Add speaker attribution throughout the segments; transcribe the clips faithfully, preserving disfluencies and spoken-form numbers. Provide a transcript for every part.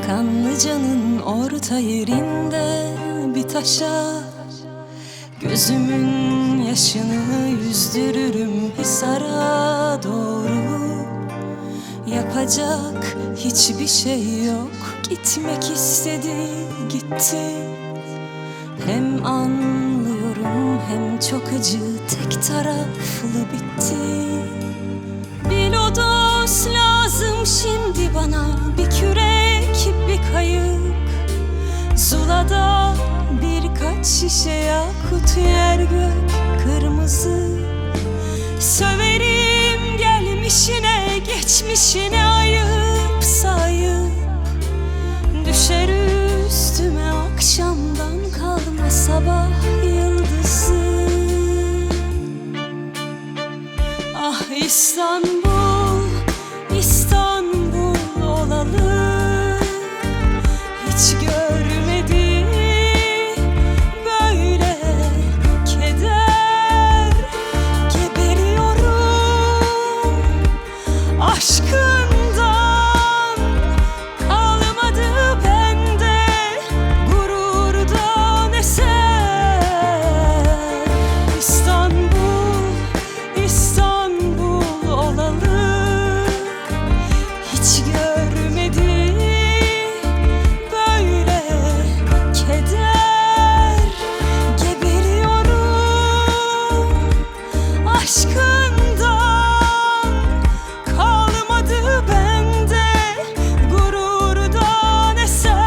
Speaker 1: Kanlıca'nın orta yerinde bir taşa gözümün yaşını yüzdürürüm Hisar'a doğru. Yapacak hiçbir şey yok, gitmek istedi gitti. Hem anlıyorum hem çok acı, tek taraflı bitti. Bir lodos lazım şimdi bana, bir kürek bir kayık. Zula'da birkaç şişe yakut, yer gök kırmızı. Söverim gelmişine geçmişine, ayıp sayıp. Düşer üstüme akşamdan kalma sabah yıldızı. Ah İstanbul, İstanbul olalı. Hiç görmedim böyle keder. Geberiyorum aşkından, kalmadı bende gururdan eser. İstanbul, İstanbul olalı. Hiç görmedim böyle keder. Geberiyorum aşkından, kalmadı bende gururdan eser.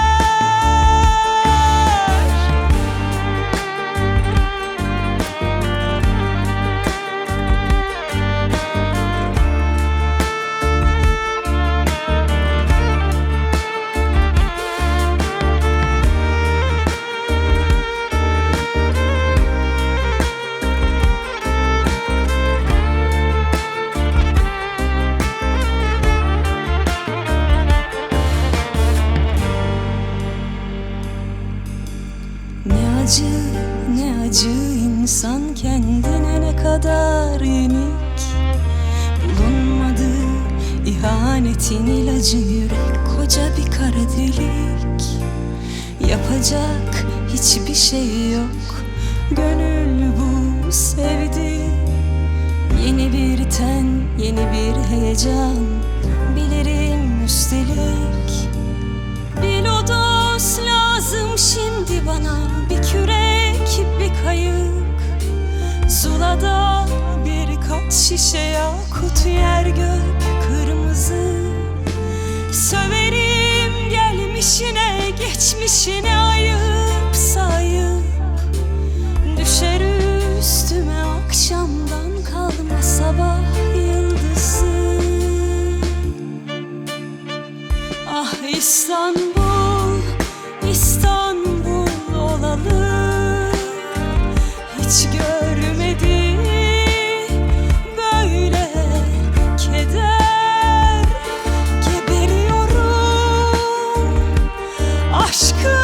Speaker 1: Ne acı, ne acı insan kendine ne kadar yenik. Bulunmadı ihanetin ilacı, yürek koca bir kara delik. Yapacak hiçbir şey yok, gönül bu sevdi. Yeni bir ten, yeni bir heyecan, bilirim üstelik. Bir lodos lazım şimdi bana, bir kürek bir kayık. Zula'da birkaç şişe yakut, yer gök kırmızı. Söverim gelmişine geçmişine, ayıp sayıp. Düşer üstüme akşamdan kalma sabah yıldızı. Ah İstanbul, İstanbul olalı. Hiç görmedim böyle keder. Geberiyorum aşkı